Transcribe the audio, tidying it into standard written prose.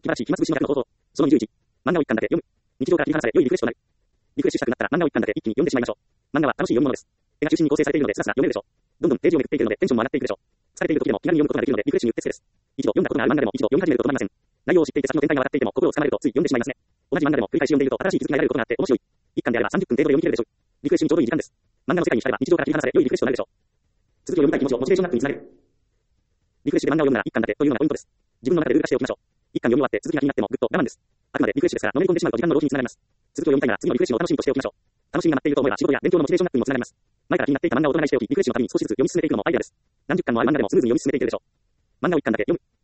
気晴らしい暇つぶしの逆の方法。その21。漫画を一巻だけ読む。日常から切り離され良いリフレッシュとなる。リフレッシュしたくなったら漫画を一巻だけ一気に読んでしまいましょう。漫画は楽しい読み物です。絵が中心に構成されているのでスラスラ読めるでしょう。どんどんページをめくっていけるのでテンションも上がっていくでしょう。疲れている時でも気軽に読むことができるのでリフレッシュにうってつけです。一度読んだことがある漫画でも一度読み始めると止まりません。内容を知っていて先の展開が分かっていても心をつかまれるとつい読んでしまいますね。同じ漫画でも繰り返し読んでいると新しい気づきが得られることがあって面白い。一巻であれば30分程度で読み切れるでしょう。リフレッシュにちょうどいい時間です。漫画の世界に浸れば日常から切り離され良いリフレッシュとなるでしょう。続きを読みたい気持ちをモチベーションアップにつなげる。リフレッシュで漫画を読むなら一巻だけというのがポイントです。自分の中でルール化しておきましょう。一巻読み終わって続きが気になってもぐっと我慢です。あくまでリフレッシュですから、のめり込んでしまうと時間の浪費につながります。続きを読みたいなら次のリフレッシュの楽しみとしておきましょう。楽しみが待っていると思えば仕事や勉強のモチベーションアップにもつながります。前から気になっていた漫画を大人にしておき、リフレッシュのために少しずつ読み進めていくのもアイデアです。何十巻もある漫画でもスムーズに読み進めていけるでしょう。漫画を一巻だけ読む。